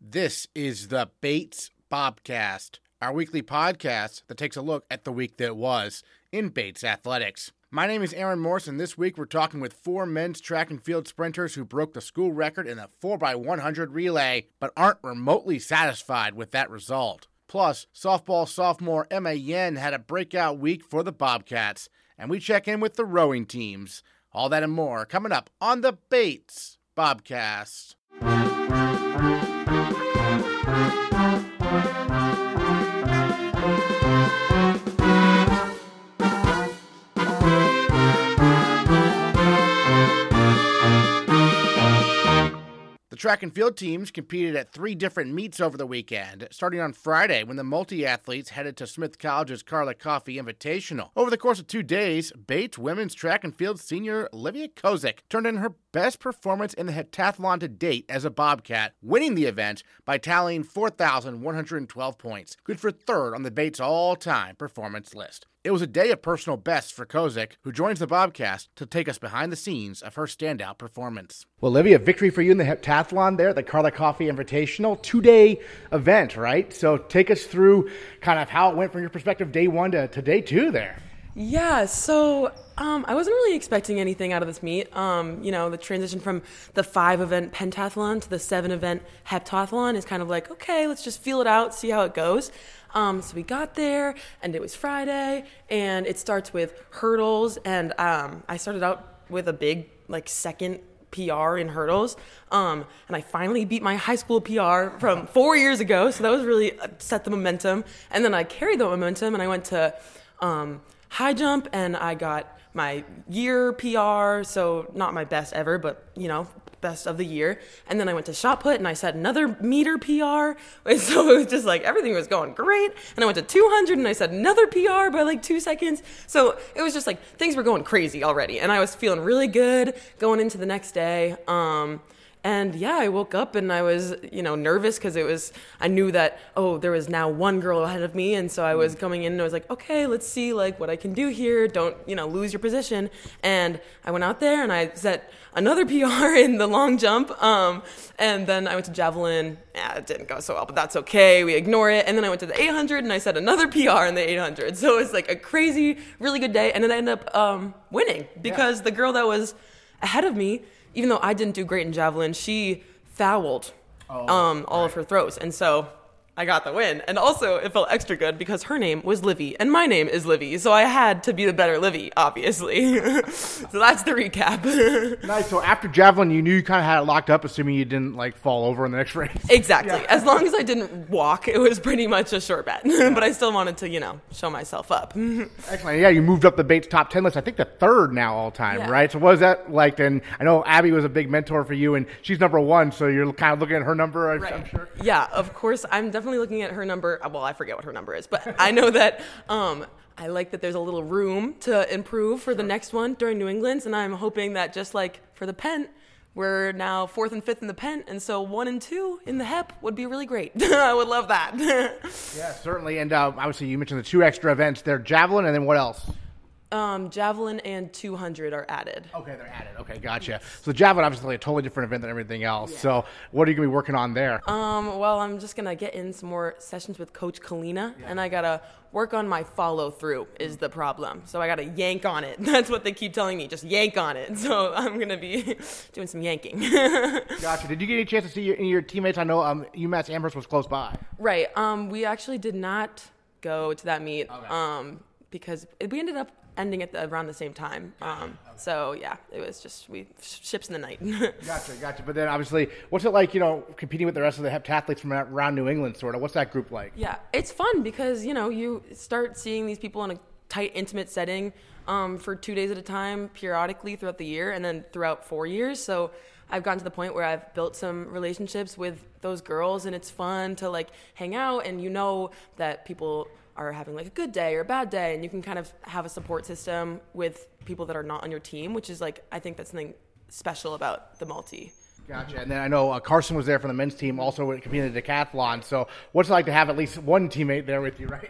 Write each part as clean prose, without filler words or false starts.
This is the Bates Bobcast, our weekly podcast that takes a look at the week that was in Bates athletics. My name is Aaron Morse, and this week we're talking with four men's track and field sprinters who broke the school record in the 4x100 relay, but aren't remotely satisfied with that result. Plus, softball sophomore Emma Yen had a breakout week for the Bobcats, and we check in with the rowing teams. All that and more coming up on the Bates Bobcast. The track and field teams competed at three different meets over the weekend, starting on Friday when the multi-athletes headed to Smith College's Carla Coffey Invitational. Over the course of 2 days, Bates women's track and field senior Olivia Kozik turned in her best performance in the heptathlon to date as a Bobcat, winning the event by tallying 4,112 points, good for third on the Bates all-time performance list. It was a day of personal bests for Kozik, who joins the Bobcast to take us behind the scenes of her standout performance. Well, Olivia, victory for you in the heptathlon there, the Carla Coffey Invitational, 2-day event, right? So take us through kind of how it went from your perspective, day one to day two there. Yeah, so I wasn't really expecting anything out of this meet. The transition from the 5-event pentathlon to the 7-event heptathlon is kind of like, okay, let's just feel it out, see how it goes. So we got there, and it was Friday, and it starts with hurdles, and I started out with a big, second PR in hurdles, and I finally beat my high school PR from 4 years ago, so that was really set the momentum, and then I carried the momentum, and I went to high jump, and I got my year PR, so not my best ever, but, best of the year. And then I went to shot put, and I set another meter PR, and so it was just everything was going great. And I went to 200, and I set another PR by 2 seconds. So it was just things were going crazy already, and I was feeling really good going into the next day. And yeah, I woke up and I was, nervous because I knew that, there was now one girl ahead of me. And so I was coming in and I was like, okay, let's see what I can do here. Don't, lose your position. And I went out there and I set another PR in the long jump. And then I went to javelin. It didn't go so well, but that's okay. We ignore it. And then I went to the 800 and I set another PR in the 800. So it's a crazy, really good day. And then I ended up winning because the girl that was ahead of me, even though I didn't do great in javelin, she fouled all of her throws. And so I got the win. And also it felt extra good because her name was Livy and my name is Livy. So I had to be the better Livy, obviously. So that's the recap. Nice. So after javelin, you knew you kind of had it locked up, assuming you didn't fall over in the next race. Exactly. Yeah. As long as I didn't walk, it was pretty much a sure bet. Yeah. But I still wanted to, show myself up. Excellent. Yeah, you moved up the Bates top 10 list. I think the third now all time, right? So what was that like? And I know Abby was a big mentor for you, and she's number one, so you're kind of looking at her number, I'm sure. Yeah, of course. I'm definitely looking at her number. Well, I forget what her number is, but I know that I like that there's a little room to improve for the next one during New England's, and I'm hoping that just like for the Pent, we're now 4th and 5th in the Pent, and so 1 and 2 in the Hep would be really great. I would love that. Yeah, certainly. And obviously you mentioned the 2 extra events there, javelin, and then what else? Javelin and 200 are added. Okay, they're added. Okay, gotcha. So javelin, obviously a totally different event than everything else. Yeah. So what are you going to be working on there? Well, I'm just going to get in some more sessions with Coach Kalina, and I got to work on my follow-through is the problem. So I got to yank on it. That's what they keep telling me, just yank on it. So I'm going to be doing some yanking. Gotcha. Did you get any chance to see your teammates? I know UMass Amherst was close by. Right. We actually did not go to that meet because we ended up ending at around the same time. So yeah, it was just ships in the night. Gotcha. But then obviously, what's it like, competing with the rest of the heptathletes from around New England, sort of? What's that group like? Yeah, it's fun because, you start seeing these people in a tight, intimate setting for 2 days at a time, periodically throughout the year, and then throughout 4 years. So I've gotten to the point where I've built some relationships with those girls, and it's fun to hang out, and that people are having a good day or a bad day, and you can kind of have a support system with people that are not on your team, which is I think that's something special about the multi. Gotcha. And then I know Carson was there for the men's team, also competing in the decathlon. So what's it like to have at least one teammate there with you, right?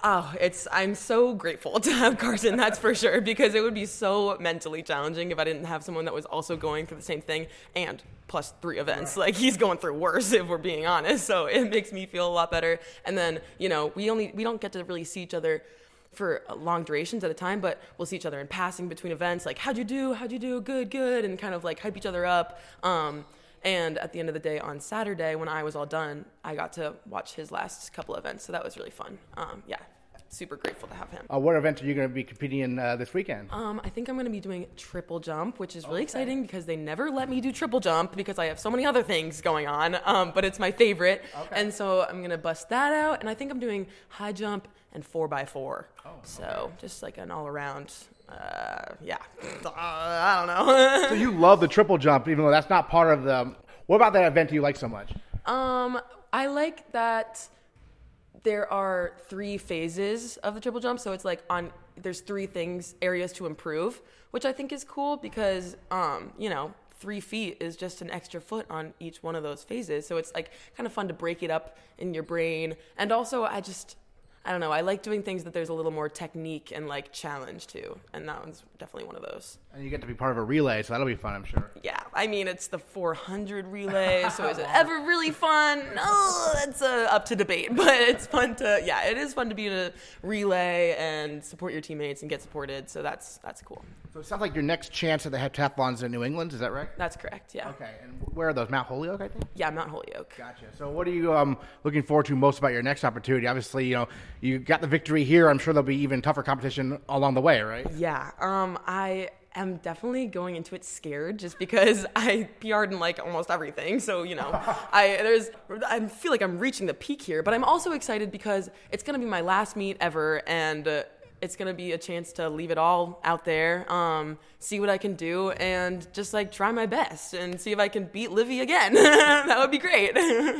I'm so grateful to have Carson, that's for sure, because it would be so mentally challenging if I didn't have someone that was also going through the same thing and plus 3 events. Like, he's going through worse, if we're being honest. So it makes me feel a lot better. And then, we don't get to really see each other for long durations at a time, but we'll see each other in passing between events. Like, how'd you do? Good. And kind of like hype each other up. And at the end of the day on Saturday, when I was all done, I got to watch his last couple events. So that was really fun. Super grateful to have him. What event are you going to be competing in this weekend? I think I'm going to be doing triple jump, which is really exciting because they never let me do triple jump because I have so many other things going on, but it's my favorite. Okay. And so I'm going to bust that out, and I think I'm doing high jump and 4x4. So just like an all-around, I don't know. So you love the triple jump, even though that's not part of the... What about that event do you like so much? I like that there are 3 phases of the triple jump, so it's like there's 3 areas to improve, which I think is cool because 3 feet is just an extra foot on each one of those phases, so it's like kind of fun to break it up in your brain. And also I don't know, I like doing things that there's a little more technique and like challenge to, and that one's definitely one of those. And you get to be part of a relay, so that'll be fun, I'm sure. Yeah, I mean, it's the 400 relay, so is it ever really fun? No, that's up to debate, but it's fun it is fun to be in a relay and support your teammates and get supported, so that's cool. So it sounds like your next chance at the heptathlon's in New England, is that right? That's correct, yeah. Okay, and where are those? Mount Holyoke, I think? Yeah, Mount Holyoke. Gotcha. So what are you looking forward to most about your next opportunity? Obviously, you got the victory here. I'm sure there'll be even tougher competition along the way, right? Yeah, I am definitely going into it scared just because I PR'd in like almost everything. So, I feel like I'm reaching the peak here, but I'm also excited because it's going to be my last meet ever, and it's going to be a chance to leave it all out there, see what I can do, and just like try my best and see if I can beat Livy again. That would be great.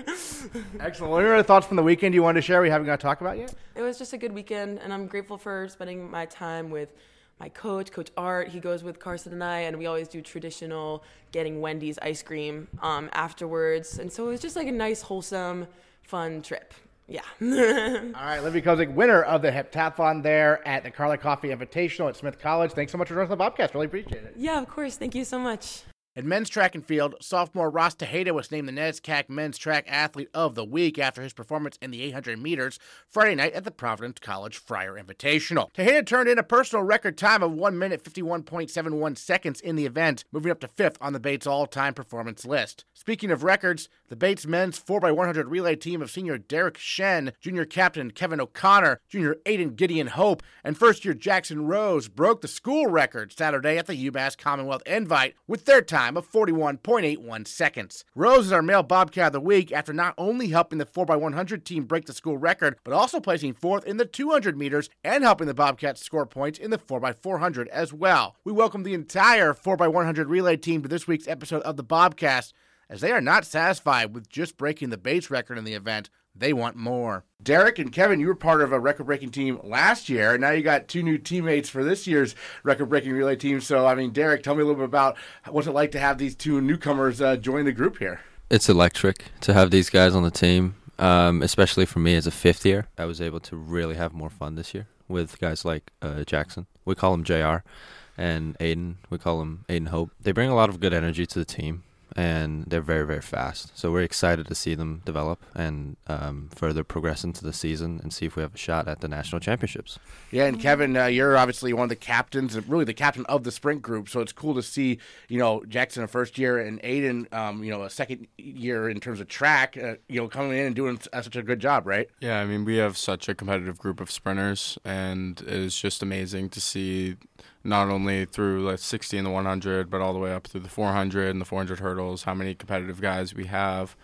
Excellent. What are your thoughts from the weekend you wanted to share we haven't got to talk about yet? It was just a good weekend, and I'm grateful for spending my time with my coach, Coach Art. He goes with Carson and I, and we always do traditional getting Wendy's ice cream afterwards. And so it was just like a nice, wholesome, fun trip. Yeah. All right, Livy Kozik, winner of the heptathlon there at the Carla Coffee Invitational at Smith College. Thanks so much for joining the Bobcast. Really appreciate it. Yeah, of course. Thank you so much. In men's track and field, sophomore Ross Tejeda was named the NESCAC Men's Track Athlete of the Week after his performance in the 800 meters Friday night at the Providence College Friar Invitational. Tejeda turned in a personal record time of 1 minute 51.71 seconds in the event, moving up to 5th on the Bates all-time performance list. Speaking of records, the Bates men's 4x100 relay team of senior Derek Shen, junior captain Kevin O'Connor, junior Aiden Gideon Hope, and first-year Jackson Rose broke the school record Saturday at the UMass Commonwealth Invite with their time of 41.81 seconds. Rose is our male Bobcat of the week after not only helping the 4x100 team break the school record, but also placing 4th in the 200 meters and helping the Bobcats score points in the 4x400 as well. We welcome the entire 4x100 relay team to this week's episode of the Bobcast, as they are not satisfied with just breaking the Bates record in the event. They want more. Derek and Kevin, you were part of a record-breaking team last year, and now you got 2 new teammates for this year's record-breaking relay team. So, Derek, tell me a little bit about what's it like to have these 2 newcomers join the group here. It's electric to have these guys on the team, especially for me as a 5th year. I was able to really have more fun this year with guys like Jackson. We call him JR, and Aiden. We call him Aiden Hope. They bring a lot of good energy to the team, and they're very, very fast. So we're excited to see them develop and further progress into the season and see if we have a shot at the national championships. Yeah, and Kevin, you're obviously one of the captains, really the captain of the sprint group, so it's cool to see, Jackson a first year and Aiden, a second year in terms of track, coming in and doing such a good job, right? Yeah, we have such a competitive group of sprinters, and it's just amazing to see not only through 60 and the 100, but all the way up through the 400 and the 400 hurdles, how many competitive guys we have.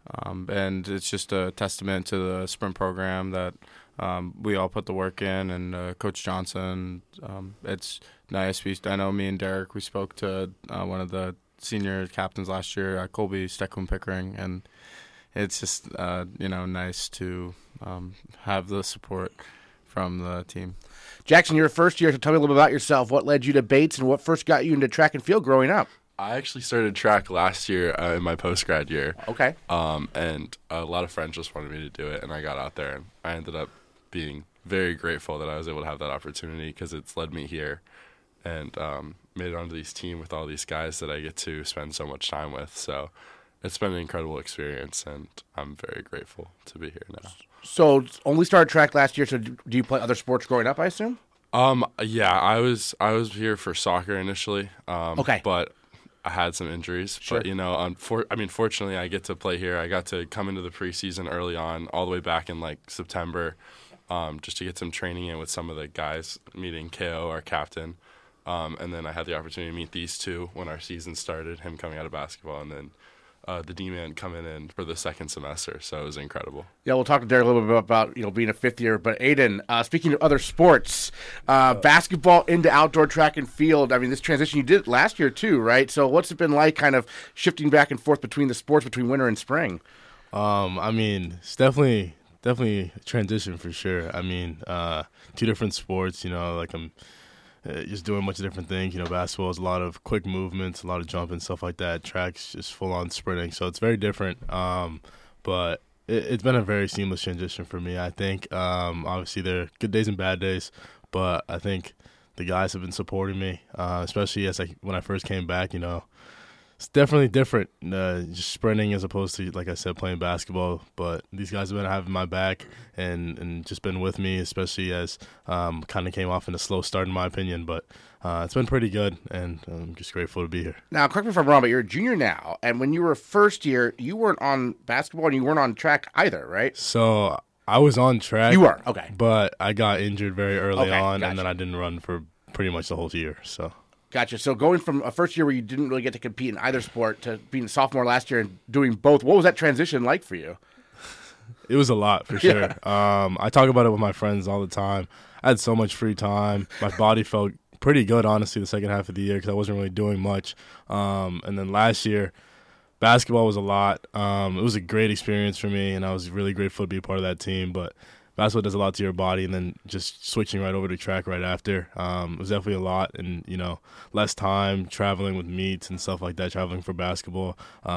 And it's just a testament to the sprint program that we all put the work in, and Coach Johnson. It's nice. I know me and Derek, we spoke to one of the senior captains last year, Colby Steckham-Pickering, and it's just, nice to have the support from the team. Jackson, you're first year, so tell me a little bit about yourself. What led you to Bates and what first got you into track and field growing up? I actually started track last year in my post-grad year. Okay. And a lot of friends just wanted me to do it, and I got out there, and I ended up being very grateful that I was able to have that opportunity because it's led me here. And, made it onto these team with all these guys that I get to spend so much time with. So it's been an incredible experience, and I'm very grateful to be here now. So only started track last year. So do you play other sports growing up, I assume? Yeah, I was here for soccer initially. Okay. But I had some injuries. Sure. But fortunately, I get to play here. I got to come into the preseason early on, all the way back in like September, just to get some training in with some of the guys, meeting KO, our captain. And then I had the opportunity to meet these two when our season started, him coming out of basketball, and then the D-man coming in for the second semester. So it was incredible. Yeah, we'll talk to Derek a little bit about being a fifth year. But Aiden, speaking of other sports, basketball into outdoor track and field. I mean, this transition you did last year too, right? So what's it been like, kind of shifting back and forth between the sports between winter and spring? I mean, it's definitely a transition for sure. I mean, two different sports. Like I'm just doing a bunch of different things. Basketball is a lot of quick movements, a lot of jumping, stuff like that. Track's just full-on sprinting, so it's very different. But it's been a very seamless transition for me, I think. Obviously, there are good days and bad days, but I think the guys have been supporting me, especially when I first came back, It's definitely different, just sprinting as opposed to, like I said, playing basketball. But these guys have been having my back and just been with me, especially as kind of came off in a slow start, in my opinion. But it's been pretty good, and I'm just grateful to be here. Now, correct me if I'm wrong, but you're a junior now. And when you were first year, you weren't on basketball and you weren't on track either, right? So I was on track. You were, okay. But I got injured very early on, gotcha. and then I didn't run for pretty much the whole year, so. Gotcha. So going from a first year where you didn't really get to compete in either sport to being a sophomore last year and doing both, what was that transition like for you? It was a lot, for sure. I talk about it with my friends all the time. I had so much free time. My body felt pretty good, honestly, the second half of the year because I wasn't really doing much. And then last year, basketball was a lot. It was a great experience for me, and I was really grateful to be a part of that team. But basketball does a lot to your body, and then just switching right over to track right after. It was definitely a lot, and, less time traveling with meets and stuff like that, traveling for basketball.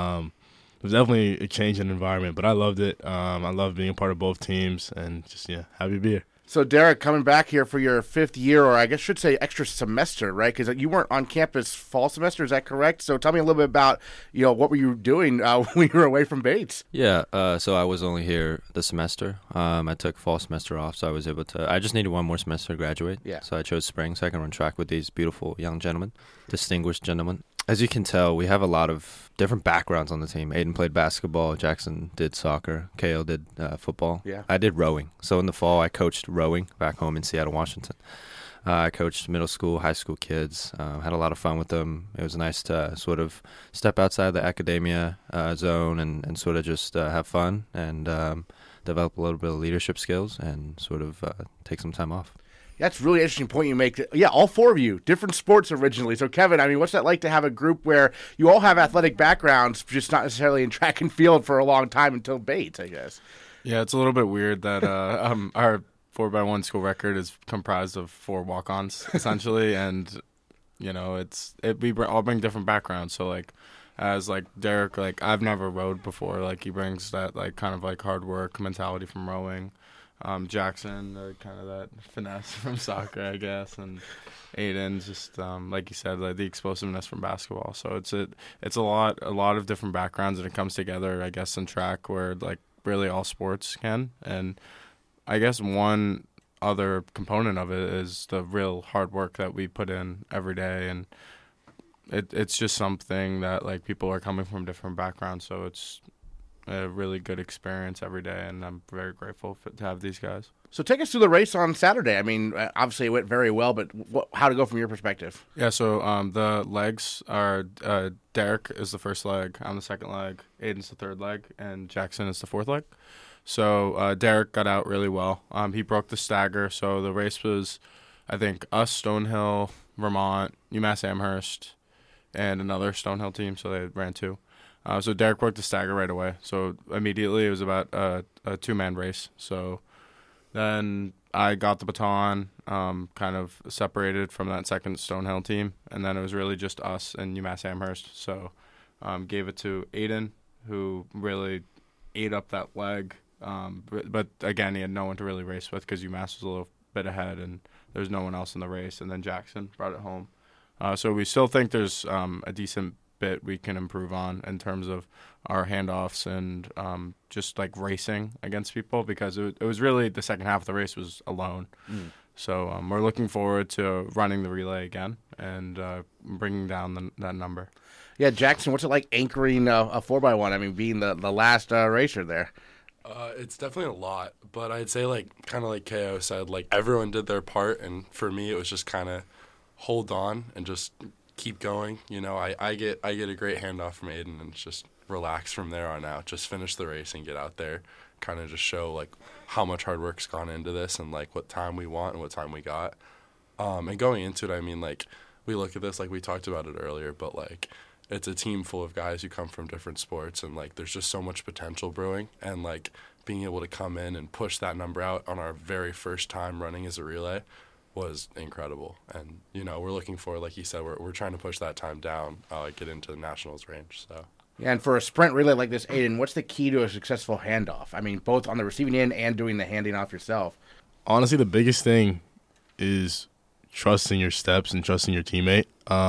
It was definitely a change in environment, but I loved it. I loved being a part of both teams, and just, happy to be here. So, Derek, coming back here for your fifth year, or I guess I should say extra semester, right? Because you weren't on campus fall semester, is that correct? So tell me a little bit about, what were you doing when you were away from Bates? Yeah, so I was only here the semester. I took fall semester off, so I was able to – I just needed one more semester to graduate. Yeah. So I chose spring so I can run track with these beautiful young gentlemen, distinguished gentlemen. As you can tell, we have a lot of different backgrounds on the team. Aiden played basketball. Jackson did soccer. KO did football. Yeah. I did rowing. So in the fall, I coached rowing back home in Seattle, Washington. I coached middle school, high school kids. Had a lot of fun with them. It was nice to sort of step outside the academia zone and sort of just have fun and develop a little bit of leadership skills and sort of take some time off. That's a really interesting point you make. Yeah, all four of you, different sports originally. So, Kevin, I mean, what's that like to have a group where you all have athletic backgrounds, just not necessarily in track and field for a long time until Bates, I guess? Yeah, it's a little bit weird that our 4x1 school record is comprised of 4 walk-ons, essentially. And, we all bring different backgrounds. So, as Derek, I've never rowed before. He brings that, kind of hard work mentality from rowing. Jackson, kind of that finesse from soccer, I guess, and Aiden, just like you said, the explosiveness from basketball. So it's a lot of different backgrounds, and it comes together, I guess, in track where really all sports can. And I guess one other component of it is the real hard work that we put in every day, and it's just something that people are coming from different backgrounds, so it's a really good experience every day, and I'm very grateful to have these guys. So take us through the race on Saturday. I mean, obviously it went very well, but how to go from your perspective? Yeah, so the legs are Derek is the first leg, I'm the second leg, Aiden's the third leg, and Jackson is the fourth leg. So Derek got out really well. He broke the stagger, so the race was, I think, us, Stonehill, Vermont, UMass Amherst, and another Stonehill team, so they ran 2. So Derek broke the stagger right away. So immediately it was about a 2-man race. So then I got the baton, kind of separated from that second Stonehill team, and then it was really just us and UMass Amherst. So gave it to Aiden, who really ate up that leg. But again, he had no one to really race with because UMass was a little bit ahead, and there was no one else in the race. And then Jackson brought it home. So we still think there's a decent bit we can improve on in terms of our handoffs and just like racing against people, because it was really the second half of the race was alone. So we're looking forward to running the relay again and bringing down that number. Yeah, Jackson, what's it like anchoring a 4x1? I mean, being the last racer there. It's definitely a lot, but I'd say kind of like KO said, everyone did their part, and for me it was just kind of hold on and just keep going. I get a great handoff from Aiden and just relax from there on out. Just finish the race and get out there, kind of just show how much hard work's gone into this and what time we want and what time we got. And going into it, I mean, we look at this we talked about it earlier, but it's a team full of guys who come from different sports, and there's just so much potential brewing, and being able to come in and push that number out on our very first time running as a relay was incredible. And we're looking for, like you said, we're trying to push that time down, get into the nationals range. So yeah, and for a sprint relay like this, Aiden, what's the key to a successful handoff? I mean, both on the receiving end and doing the handing off yourself. Honestly, the biggest thing is trusting your steps and trusting your teammate.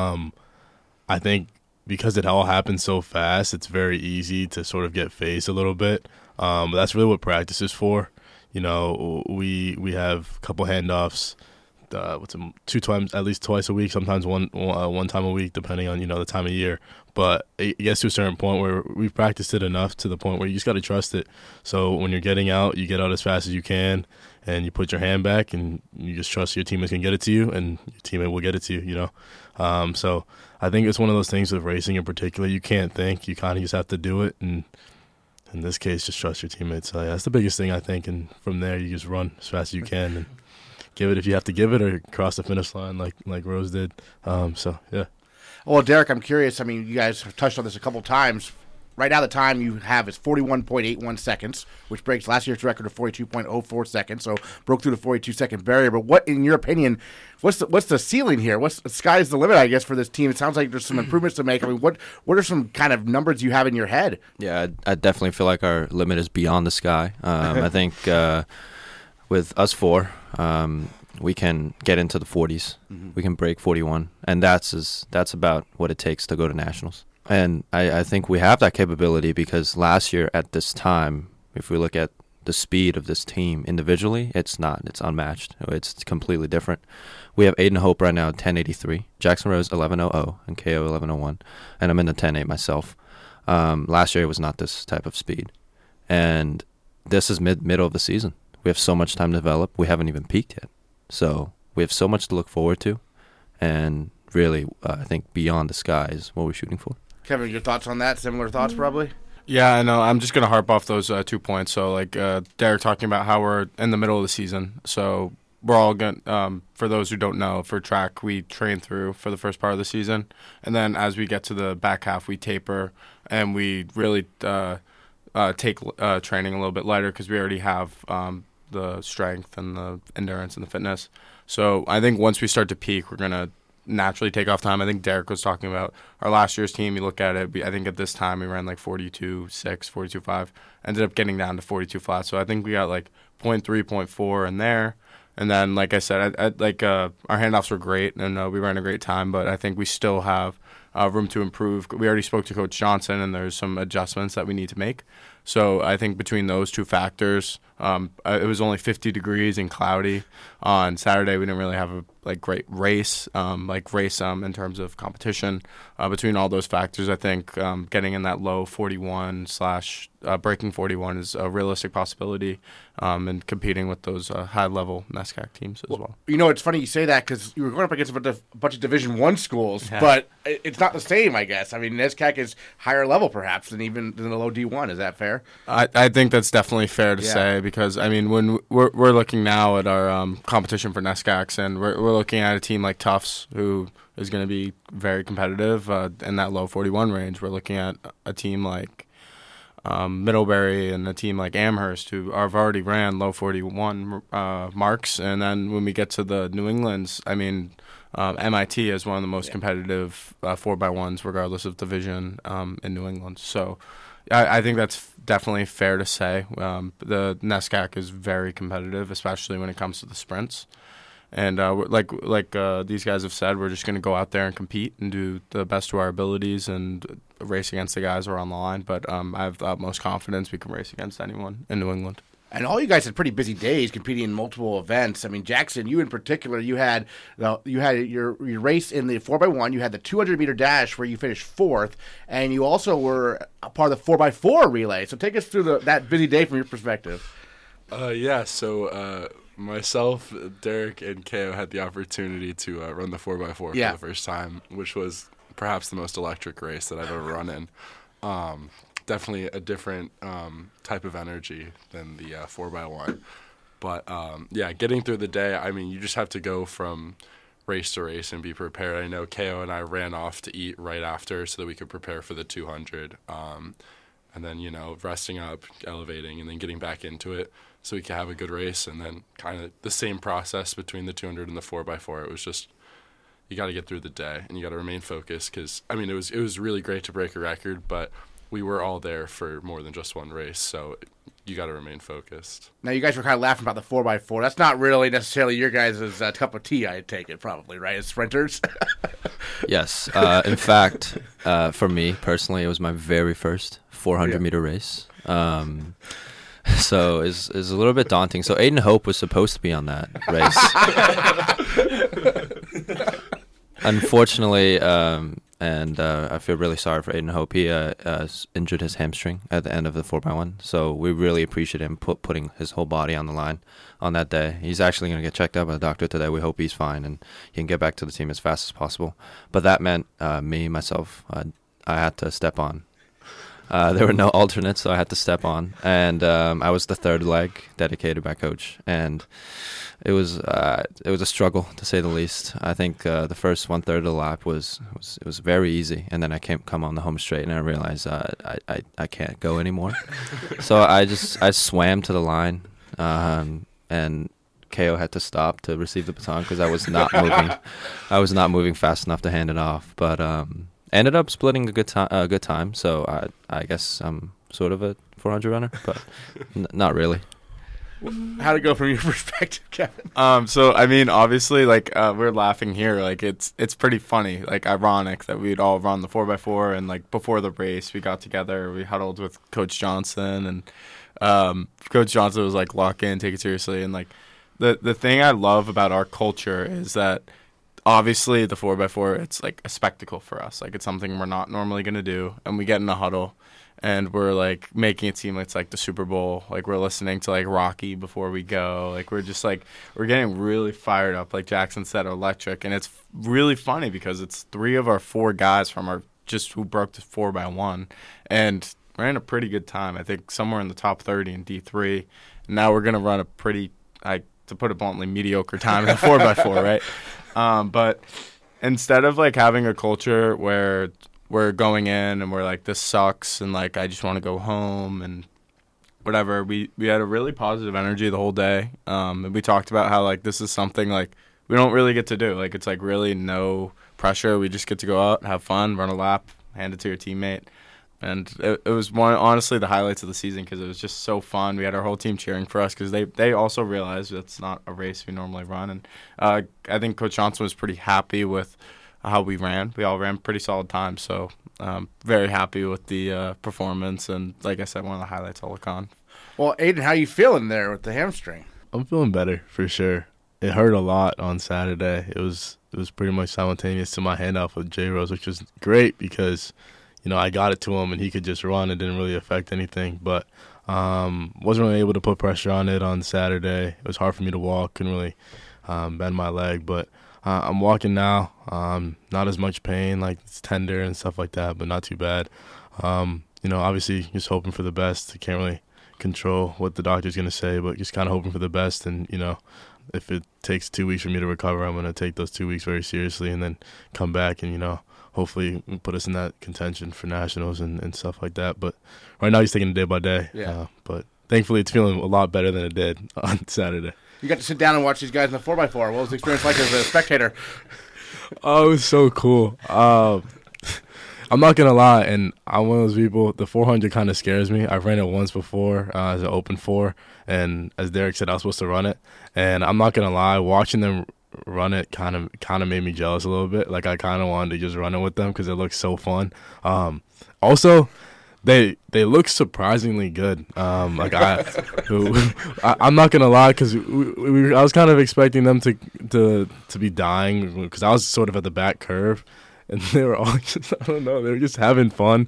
I think because it all happens so fast, it's very easy to sort of get phased a little bit. But that's really what practice is for. We have a couple handoffs, two times, at least twice a week, sometimes one time a week, depending on the time of year. But it gets to a certain point where we've practiced it enough to the point where you just got to trust it. So when you're getting out, you get out as fast as you can, and you put your hand back, and you just trust your teammates can get it to you, and your teammate will get it to you. So I think it's one of those things with racing in particular. You can't think; you kind of just have to do it, and in this case, just trust your teammates. So yeah, that's the biggest thing I think. And from there, you just run as fast as you can and give it if you have to give it, or cross the finish line like Rose did. So yeah. Well, Derek, I'm curious. I mean, you guys have touched on this a couple times. Right now, the time you have is 41.81 seconds, which breaks last year's record of 42.04 seconds. So broke through the 42-second barrier. But what, in your opinion, what's the ceiling here? The sky's the limit, I guess, for this team? It sounds like there's some improvements to make. I mean, what are some kind of numbers you have in your head? Yeah, I definitely feel like our limit is beyond the sky. I think with us four, we can get into the 40s. Mm-hmm. We can break 41, and that's about what it takes to go to nationals. And I think we have that capability because last year at this time, if we look at the speed of this team individually, it's unmatched. It's completely different. We have Aiden Hope right now at 1083, Jackson Rose 1100, and KO 1101, and I'm in the 10.8 myself. Last year it was not this type of speed, and this is middle of the season. We have so much time to develop. We haven't even peaked yet, so we have so much to look forward to, and really, I think beyond the sky is what we're shooting for. Kevin, your thoughts on that? Similar thoughts, probably? Yeah, I know. I'm just going to harp off those 2 points. So, Derek talking about how we're in the middle of the season. So, we're all going for those who don't know, for track, we train through for the first part of the season. And then as we get to the back half, we taper and we really take training a little bit lighter because we already have the strength and the endurance and the fitness. So, I think once we start to peak, we're going to naturally take off time. I think Derek was talking about our last year's team. You look at it, I think at this time we ran 42.6, 42.5, ended up getting down to 42 flat. So I think we got 0.3, 0.4 in there. And then, like I said, our handoffs were great, and we ran a great time, but I think we still have room to improve. We already spoke to Coach Johnson, and there's some adjustments that we need to make. So I think between those two factors, it was only 50 degrees and cloudy on Saturday. We didn't really have a great race, in terms of competition. Between all those factors, I think getting in that low 41 / breaking 41 is a realistic possibility, and competing with those high-level NESCAC teams as well. It's funny you say that because you were going up against a bunch of Division I schools, but it's not the same, I guess. I mean, NESCAC is higher level perhaps than the low D1. Is that fair? I think that's definitely fair to say because, I mean, when we're looking now at our competition for NESCACs, and we're looking at a team like Tufts, who is going to be very competitive in that low 41 range. We're looking at a team like Middlebury and a team like Amherst, who have already ran low 41 marks. And then when we get to the New Englands, I mean, MIT is one of the most competitive 4x1s, regardless of division, in New England. So I think that's definitely fair to say. The NESCAC is very competitive, especially when it comes to the sprints. And these guys have said, we're just going to go out there and compete and do the best of our abilities and race against the guys who are on the line. But I have the utmost confidence we can race against anyone in New England. And all you guys had pretty busy days competing in multiple events. I mean, Jackson, you in particular, you had your race in the 4x1. You had the 200-meter dash where you finished 4th, and you also were a part of the 4x4 relay. So take us through that busy day from your perspective. So myself, Derek, and KO had the opportunity to run the 4x4 for the first time, which was perhaps the most electric race that I've ever run in. Definitely a different type of energy than the 4x1. But, getting through the day, I mean, you just have to go from race to race and be prepared. I know KO and I ran off to eat right after so that we could prepare for the 200. And then, resting up, elevating, and then getting back into it so we could have a good race. And then kind of the same process between the 200 and the 4x4. It was just, you got to get through the day and you got to remain focused because, I mean, it was really great to break a record, but we were all there for more than just one race, so you got to remain focused. Now, you guys were kind of laughing about the 4x4. That's not really necessarily your guys' cup of tea, I take it, probably, right, as sprinters? Yes. In fact, for me, personally, it was my very first 400-meter race. So it's a little bit daunting. So Aiden Hope was supposed to be on that race. Unfortunately, and I feel really sorry for Aiden Hope. He injured his hamstring at the end of the 4x1, so we really appreciate him putting his whole body on the line on that day. He's actually going to get checked out by the doctor today. We hope he's fine and he can get back to the team as fast as possible. But that meant myself, I had to step on. There were no alternates, so I had to step on. And I was the third leg dedicated by Coach, and it was a struggle to say the least. I think the first 1/3 of the lap was very easy, and then I come on the home straight, and I realized I can't go anymore. So I swam to the line, and KO had to stop to receive the baton because I was not moving. I was not moving fast enough to hand it off, but ended up splitting a good time. So I guess I'm sort of a 400 runner, but not really. How'd it go from your perspective, Kevin? So I mean, obviously, we're laughing here. Like it's pretty funny, ironic that we'd all run the 4x4, and before the race, we got together, we huddled with Coach Johnson, and Coach Johnson was lock in, take it seriously, and the thing I love about our culture is that obviously the 4x4, it's a spectacle for us. It's something we're not normally gonna do, and we get in a huddle. And we're making it seem like it's the Super Bowl. We're listening to Rocky before we go. We're just we're getting really fired up. Like Jackson said, electric. And it's really funny because it's 3 of our 4 guys from who broke the 4x1 and ran a pretty good time. I think somewhere in the top 30 in D3. And now we're gonna run a pretty, to put it bluntly, mediocre time in the 4x4, right? But instead of having a culture where we're going in and we're this sucks and I just want to go home and whatever. We had a really positive energy the whole day. And we talked about how this is something we don't really get to do. It's really no pressure. We just get to go out, have fun, run a lap, hand it to your teammate. And it was honestly the highlights of the season because it was just so fun. We had our whole team cheering for us because they also realized it's not a race we normally run. And I think Coach Johnson was pretty happy with how we ran. We all ran pretty solid times, so very happy with the performance. And like I said, one of the highlights I'll look on. Well, Aiden, how you feeling there with the hamstring? I'm feeling better for sure. It hurt a lot on Saturday. It was pretty much simultaneous to my handoff with J Rose, which was great because I got it to him and he could just run. It didn't really affect anything, but wasn't really able to put pressure on it on Saturday. It was hard for me to walk. Couldn't really bend my leg, but I'm walking now. Not as much pain, it's tender and stuff like that, but not too bad. Obviously just hoping for the best. I can't really control what the doctor's going to say, but just kind of hoping for the best. And, if it takes 2 weeks for me to recover, I'm going to take those 2 weeks very seriously and then come back and, hopefully put us in that contention for nationals and stuff like that. But right now he's taking it day by day. Yeah. But thankfully it's feeling a lot better than it did on Saturday. You got to sit down and watch these guys in the 4x4. What was the experience like as a spectator? Oh, it was so cool. I'm not going to lie, and I'm one of those people, the 400 kind of scares me. I've ran it once before as an open 4, and as Derek said, I was supposed to run it. And I'm not going to lie, watching them run it kind of made me jealous a little bit. Like I kind of wanted to just run it with them because it looks so fun. Also, they look surprisingly good. I'm not gonna lie, because I was kind of expecting them to be dying, because I was sort of at the back curve. And they were all just, I don't know, they were just having fun.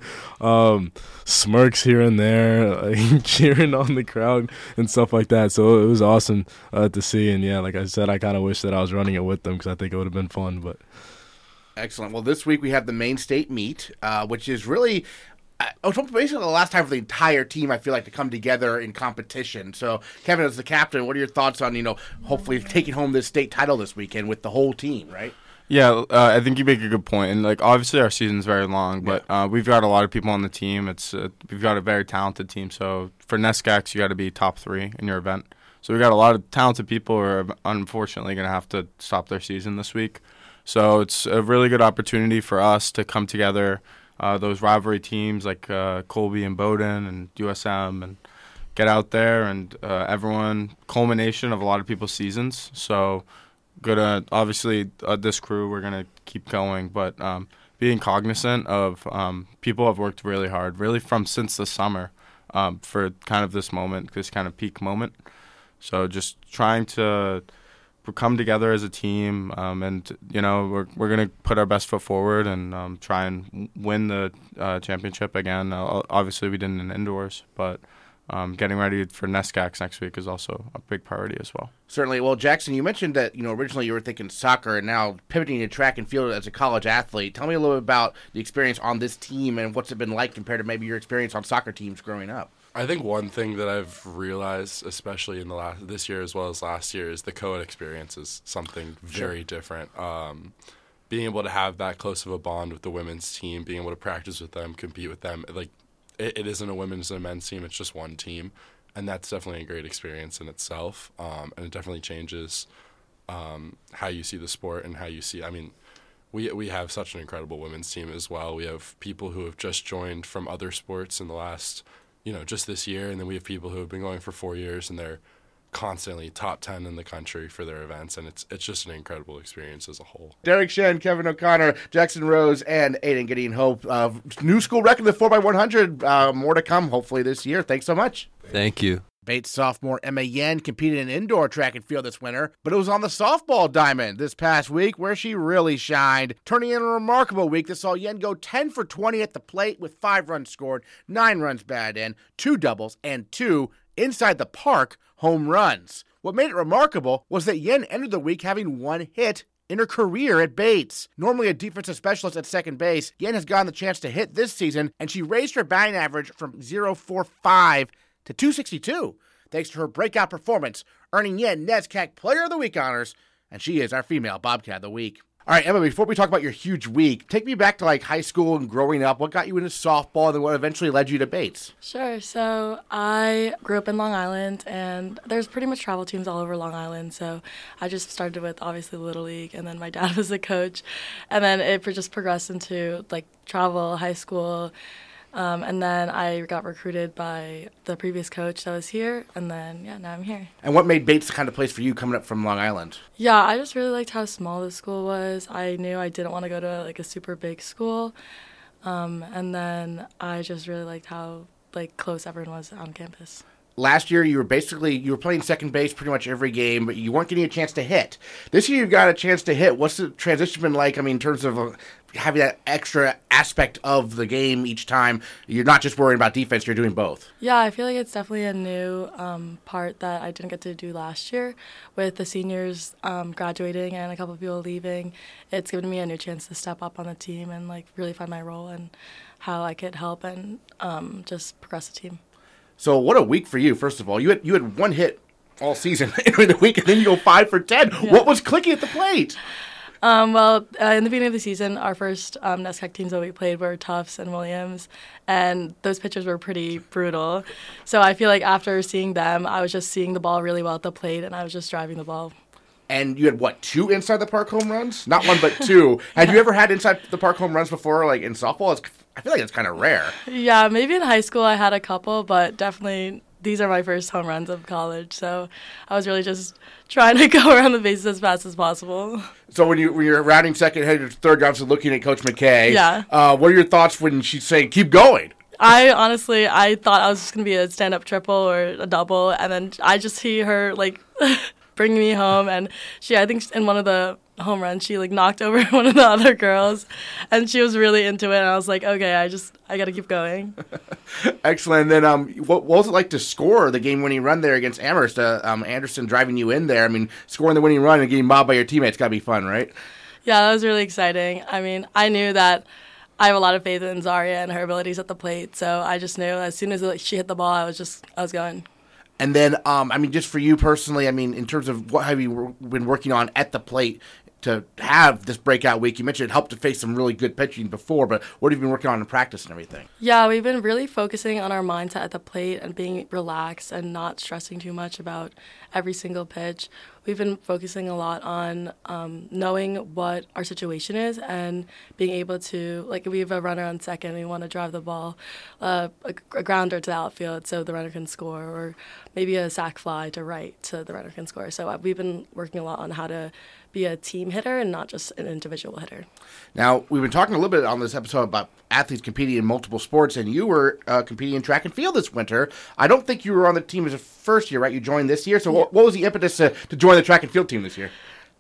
Smirks here and there, cheering on the crowd and stuff like that. So it was awesome to see. And, yeah, like I said, I kind of wish that I was running it with them because I think it would have been fun. But excellent. Well, this week we have the Maine State meet, which is really basically the last time for the entire team, I feel like, to come together in competition. So, Kevin, as the captain, what are your thoughts on, hopefully taking home this state title this weekend with the whole team, right? Yeah, I think you make a good point. And, obviously our season's very long, but we've got a lot of people on the team. We've got a very talented team. So for NESCACs, you got to be top 3 in your event. So we've got a lot of talented people who are unfortunately going to have to stop their season this week. So it's a really good opportunity for us to come together, those rivalry teams like Colby and Bowdoin and USM, and get out there and culmination of a lot of people's seasons. So obviously this crew, we're gonna keep going, but being cognizant of people have worked really hard, really since the summer, for kind of this moment, this kind of peak moment. So just trying to come together as a team, and we're gonna put our best foot forward and try and win the championship again. Obviously we didn't in indoors, but getting ready for NESCACs next week is also a big priority as well. Certainly. Well, Jackson, you mentioned that originally you were thinking soccer and now pivoting to track and field as a college athlete. Tell me a little bit about the experience on this team and what's it been like compared to maybe your experience on soccer teams growing up. I think one thing that I've realized, especially in this year as well as last year, is the co-ed experience is something very different. Being able to have that close of a bond with the women's team, being able to practice with them, compete with them, it isn't a women's and a men's team, it's just one team. And that's definitely a great experience in itself. And it definitely changes how you see the sport and how you see, we have such an incredible women's team as well. We have people who have just joined from other sports in the last, just this year. And then we have people who have been going for 4 years and they're constantly top 10 in the country for their events, and it's just an incredible experience as a whole. Derek Shen, Kevin O'Connor, Jackson Rose, and Aiden Gideon Hope. New school record, the 4x100. More to come, hopefully, this year. Thanks so much. Thank you. Bates sophomore Emma Yen competed in indoor track and field this winter, but it was on the softball diamond this past week where she really shined, turning in a remarkable week that saw Yen go 10 for 20 at the plate with 5 runs scored, 9 runs batted in, 2 doubles, and 2 inside the park home runs. What made it remarkable was that Yen entered the week having 1 hit in her career at Bates. Normally a defensive specialist at second base, Yen has gotten the chance to hit this season, and she raised her batting average from .045 to .262, thanks to her breakout performance, earning Yen NESCAC Player of the Week honors, and she is our female Bobcat of the Week. All right, Emma, before we talk about your huge week, take me back to high school and growing up. What got you into softball and then what eventually led you to Bates? Sure. So I grew up in Long Island, and there's pretty much travel teams all over Long Island. So I just started with, obviously, Little League, and then my dad was a coach. And then it just progressed into, travel, high school. And then I got recruited by the previous coach that was here, and then, now I'm here. And what made Bates the kind of place for you coming up from Long Island? Yeah, I just really liked how small the school was. I knew I didn't want to go to, a super big school. And then I just really liked how, close everyone was on campus. Last year, you were playing second base pretty much every game, but you weren't getting a chance to hit. This year, you got a chance to hit. What's the transition been like? In terms of having that extra aspect of the game each time. You're not just worrying about defense, you're doing both. Yeah, I feel like it's definitely a new part that I didn't get to do last year. With the seniors graduating and a couple of people leaving, it's given me a new chance to step up on the team and really find my role and how I could help and just progress the team. So what a week for you, first of all. You had 1 hit all season entering the week, and then you go 5 for 10. Yeah. What was clicking at the plate? In the beginning of the season, our first NESCAC teams that we played were Tufts and Williams, and those pitchers were pretty brutal. So I feel like after seeing them, I was just seeing the ball really well at the plate, and I was just driving the ball. And you had, 2 inside the park home runs? Not 1, but 2. Had you ever had inside the park home runs before, in softball? I feel like it's kind of rare. Yeah, maybe in high school I had a couple, but definitely these are my first home runs of college, so I was really just trying to go around the bases as fast as possible. So when you're rounding second, headed to third, you're obviously looking at Coach McKay. Yeah. What are your thoughts when she's saying, keep going? I thought I was just going to be a stand-up triple or a double, and then I just see her, like, bring me home, and I think in one of the home runs, she, like, knocked over one of the other girls, and she was really into it, and I was like, okay, I got to keep going. Excellent. And then what was it like to score the game-winning run there against Amherst? Anderson driving you in there. I mean, scoring the winning run and getting mobbed by your teammates got to be fun, right? Yeah, that was really exciting. I mean, I knew that I have a lot of faith in Zaria and her abilities at the plate, so I just knew as soon as she hit the ball, I was going. And then, I mean, just for you personally, I mean, in terms of what have you been working on at the plate to have this breakout week? You mentioned it helped to face some really good pitching before, but what have you been working on in practice and everything? Yeah, we've been really focusing on our mindset at the plate and being relaxed and not stressing too much about every single pitch. We've been focusing a lot on knowing what our situation is and being able to, like, if we have a runner on second, we want to drive the ball, a grounder to the outfield so the runner can score, or maybe a sac fly to right so the runner can score. So we've been working a lot on how to be a team hitter and not just an individual hitter. Now, we've been talking a little bit on this episode about athletes competing in multiple sports, and you were competing in track and field this winter. I don't think you were on the team as a first year, right? You joined this year. So what was the impetus to join the track and field team this year?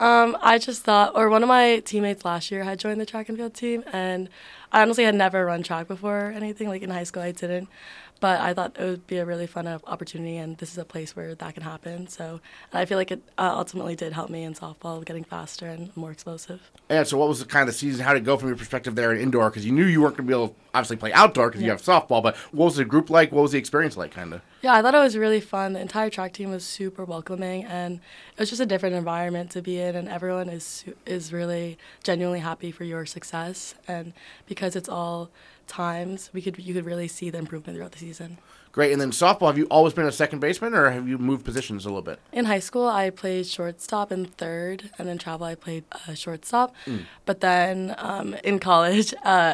I just thought, or one of my teammates last year had joined the track and field team, and I honestly had never run track before or anything. Like in high school, I didn't. But I thought it would be a really fun opportunity, and this is a place where that can happen. So and I feel like it ultimately did help me in softball, getting faster and more explosive. And so what was the kind of the season? How did it go from your perspective there in indoor? Because you knew you weren't going to be able to obviously play outdoor because you have softball, but what was the group like? What was the experience like, kind of? Yeah, I thought it was really fun. The entire track team was super welcoming, and it was just a different environment to be in, and everyone is really genuinely happy for your success. And because it's all times, you could really see the improvement throughout the season. Great. And then softball, have you always been a second baseman, or have you moved positions a little bit? In high school, I played shortstop and third, and in travel, I played shortstop. But then in college,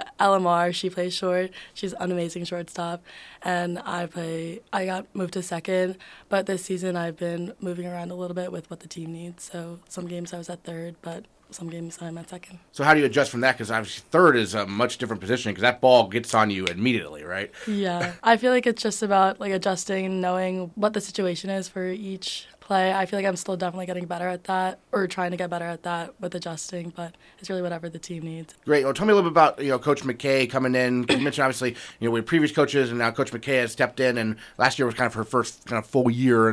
LMR, she plays short. She's an amazing shortstop, and I got moved to second. But this season, I've been moving around a little bit with what the team needs. So some games I was at third, but some games I'm at second. So how do you adjust from that? Because obviously third is a much different position because that ball gets on you immediately, right? Yeah. I feel like it's just about like adjusting and knowing what the situation is for each play. I feel like I'm still definitely getting better at that, or trying to get better at that with adjusting, but it's really whatever the team needs. Great. Well, tell me a little bit about Coach McKay coming in. You mentioned obviously we had previous coaches, and now Coach McKay has stepped in, and last year was kind of her first kind of full year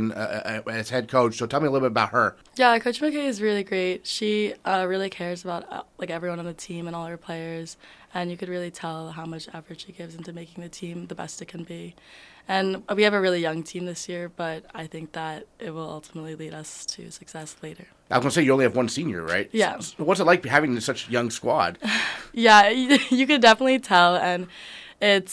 as head coach. So tell me a little bit about her. Yeah, Coach McKay is really great. She really cares about like everyone on the team and all her players, and you could really tell how much effort she gives into making the team the best it can be. And we have a really young team this year, but I think that it will ultimately lead us to success later. I was going to say you only have one senior, right? Yeah. So what's it like having such a young squad? Yeah, you could definitely tell, and it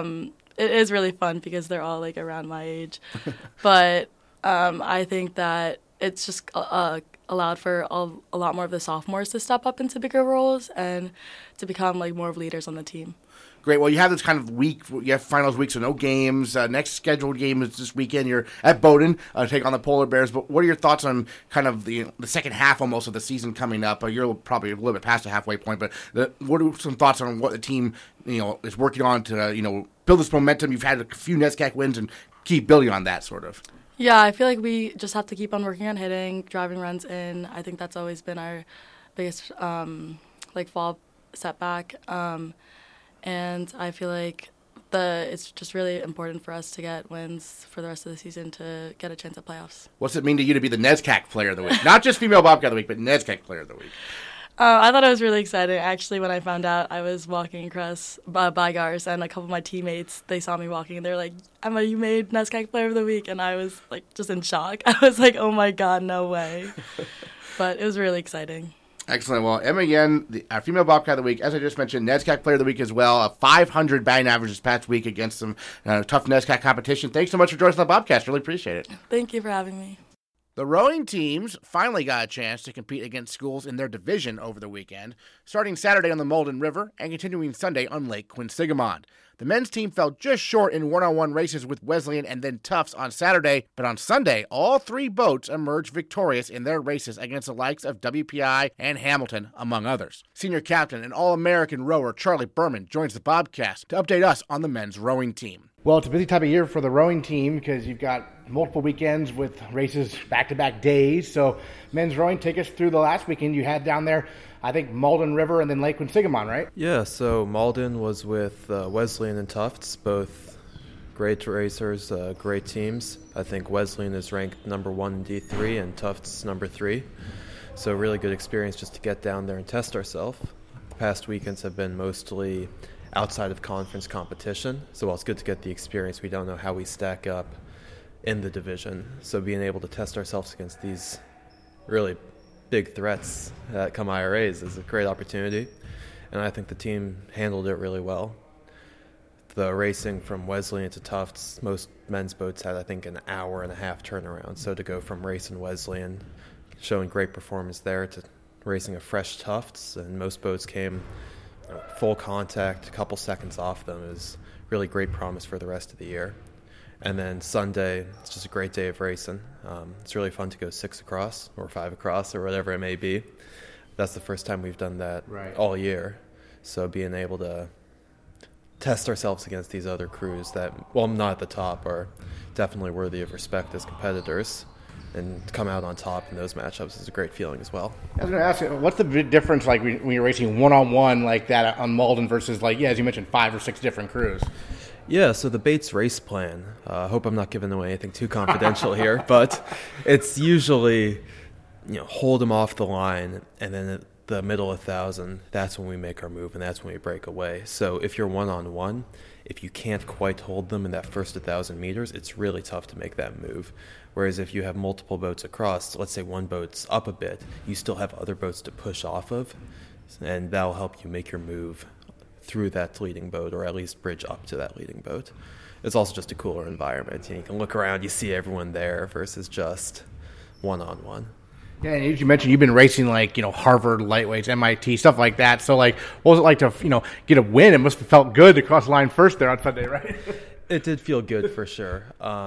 is really fun because they're all like around my age. But I think that it's just allowed for a lot more of the sophomores to step up into bigger roles and to become like more of leaders on the team. Great. Well, you have this kind of week. You have finals week, so no games. Next scheduled game is this weekend. You're at Bowdoin, take on the Polar Bears. But what are your thoughts on kind of the second half almost of the season coming up? You're probably a little bit past the halfway point, but what are some thoughts on what the team is working on to build this momentum? You've had a few NESCAC wins and keep building on that sort of. Yeah, I feel like we just have to keep on working on hitting, driving runs in. I think that's always been our biggest fall setback. And I feel like it's just really important for us to get wins for the rest of the season to get a chance at playoffs. What's it mean to you to be the NESCAC Player of the Week? Not just Female Bobcat of the Week, but NESCAC Player of the Week. I thought it was really exciting. Actually, when I found out, I was walking across Bygars, and a couple of my teammates, they saw me walking, and they're like, Emma, you made NESCAC Player of the Week. And I was like just in shock. I was like, oh my God, no way. But it was really exciting. Excellent. Well, Emma Yen, our Female Bobcat of the Week, as I just mentioned, NESCAC Player of the Week as well. A 500 batting average this past week against some tough NESCAC competition. Thanks so much for joining us on the Bobcast. Really appreciate it. Thank you for having me. The rowing teams finally got a chance to compete against schools in their division over the weekend, starting Saturday on the Malden River and continuing Sunday on Lake Quinsigamond. The men's team fell just short in one-on-one races with Wesleyan and then Tufts on Saturday, but on Sunday, all 3 boats emerged victorious in their races against the likes of WPI and Hamilton, among others. Senior captain and All-American rower Charlie Berman joins the Bobcast to update us on the men's rowing team. Well, it's a busy time of year for the rowing team because you've got multiple weekends with races back-to-back days. So men's rowing, take us through the last weekend you had down there. I think Malden River and then Lake Quinsigamon, right? Yeah, so Malden was with Wesleyan and Tufts, both great racers, great teams. I think Wesleyan is ranked number 1 in D3 and Tufts number 3. So really good experience just to get down there and test ourselves. The past weekends have been mostly outside of conference competition. So while it's good to get the experience, we don't know how we stack up in the division. So being able to test ourselves against these really big threats that come IRAs is a great opportunity, and I think the team handled it really well. The racing from Wesleyan to Tufts, most men's boats had, I think, an hour and a half turnaround. So to go from racing Wesleyan, showing great performance there, to racing a fresh Tufts, and most boats came full contact, a couple seconds off them, is really great promise for the rest of the year. And then Sunday, it's just a great day of racing. It's really fun to go 6 across or 5 across or whatever it may be. That's the first time we've done that all year. So being able to test ourselves against these other crews that, while not at the top, are definitely worthy of respect as competitors, and to come out on top in those matchups is a great feeling as well. I was going to ask you, what's the big difference like when you're racing one-on-one like that on Malden versus, like, as you mentioned, 5 or 6 different crews? Yeah, so the Bates race plan, I hope I'm not giving away anything too confidential here, but it's usually, hold them off the line, and then at the middle 1,000, that's when we make our move, and that's when we break away. So if you're one-on-one, if you can't quite hold them in that first 1,000 meters, it's really tough to make that move. Whereas if you have multiple boats across, let's say one boat's up a bit, you still have other boats to push off of, and that'll help you make your move through that leading boat, or at least bridge up to that leading boat. It's also just a cooler environment. You can look around, you see everyone there versus just one-on-one. Yeah, and as you mentioned, you've been racing Harvard lightweights, MIT, stuff like that. So what was it like to get a win? It must have felt good to cross the line first there on Sunday, right? It did feel good for sure.